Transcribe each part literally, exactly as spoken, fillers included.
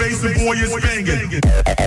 bass and boy is banging.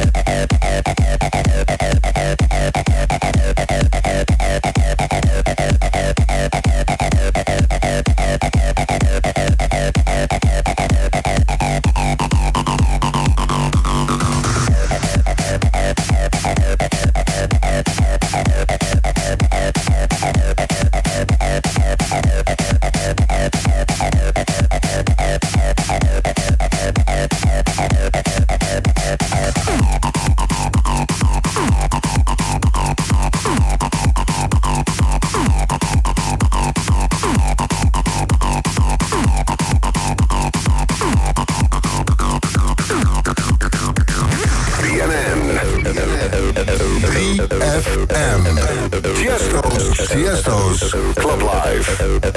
Tiesto's Club Live.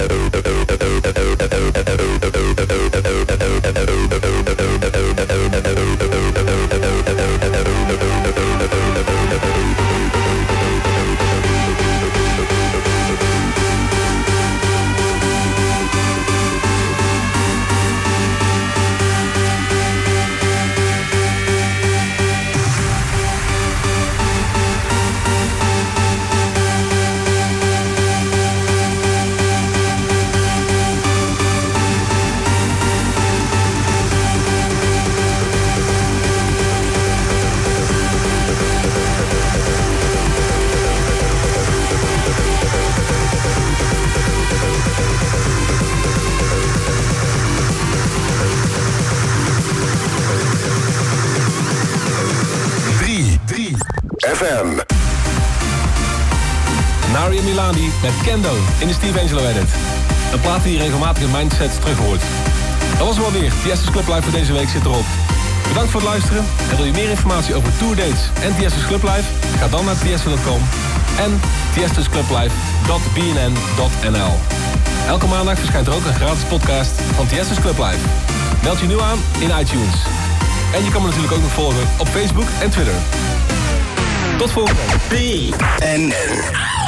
Naria Milani met Kendo in de Steve Angelo edit. Een plaat die je regelmatig in Mindsets terug hoort. Dat was wel weer. Tiesto's Club Live voor deze week zit erop. Bedankt voor het luisteren. En wil je meer informatie over tourdates en Tiesto's Club Live? Ga dan naar tiesto punt com en tiesto's club live punt b n n punt n l. Elke maandag verschijnt er ook een gratis podcast van Tiesto's Club Live. Meld je nu aan in iTunes. En je kan me natuurlijk ook nog volgen op Facebook en Twitter. Tot volgende week. B N N